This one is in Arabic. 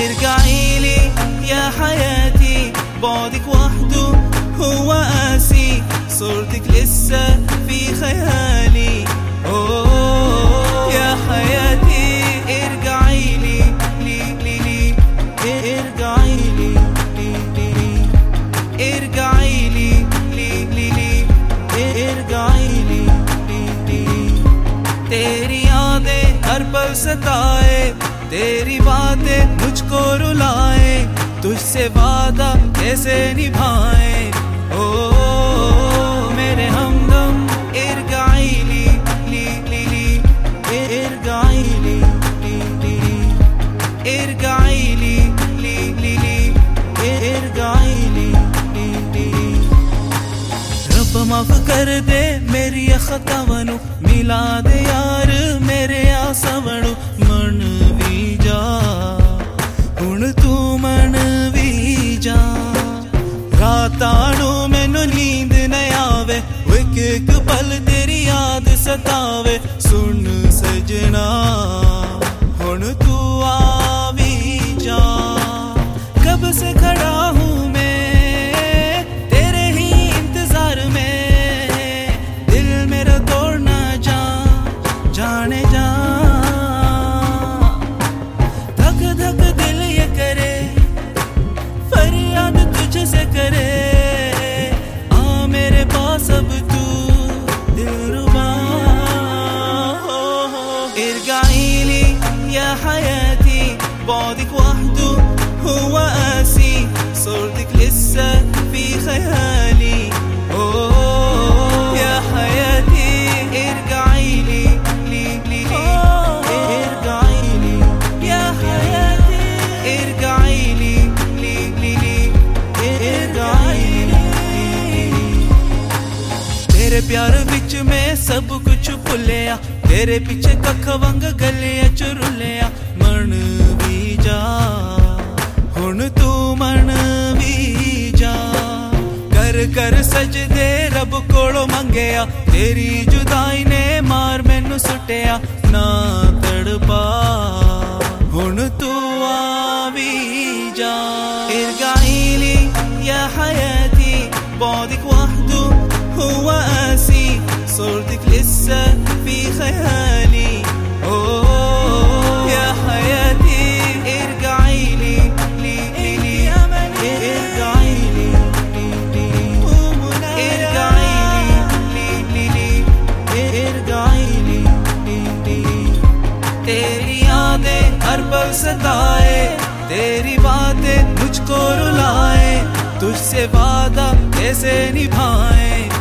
ارجع إلي يا حياتي، بعدك وحده هو قاسي، صورتك لسه في خيالي. أوه يا حياتي ارجعي لي لي ارجعي لي ارجعي لي ارجعي لي तेरी यादें हर पल सताए, तेरी बातें मुझको रुलाए, तुझसे वादा कैसे निभाए। ओ मेरे हमदम इरगाई ली इरगाई ली इरगाई ली इरगाई ली। रब माफ कर दे मेरी खतावनू, मिला दे यार मेरे आसवनू। मन भी जा हुण तू मन भी जा, रातानू मैनू नींद न आवे, एक एक पल तेरी याद सतावे। सुन सजना हुण तू आ भी जा, कब से खड़ा हूँ मैं तेरे ही इंतजार में, दिल मेरा तोड़ना जाने जा। धक धक दिल ये करे, फरियाद तुझसे करे, आ मेरे पास अब तू दिलरुबा। ارجعي لي يا حياتي، بعدك وحده هو قاسي، صورتك لسه في خيالي. يا حياتي ارجعي لي ارجعي لي يا حياتي ارجعي لي ارجعي لي। तेरे प्यार विच में सब कुछ भुलिया, तेरे पीछे कख वंग गलिया चुरुलिया। मन भी जा हुण तू मन भी जा, कर कर सजदे रब कोलों मंगया, तेरी जुदाई ने मार मैनू सुटिया। ना तड़पा हुण तू आ भी जा। ارجعي لي يا حياتي، بعدك وحده هو قاسي، صورتك لسه في خيالي. أوه يا حياتي ارجعي لي ارجعي لي ارجعي لي ارجعي لي। तेरी यादें हर पल सताए, तेरी बातें मुझको रुलाए, तुझसे वादा कैसे निभाए।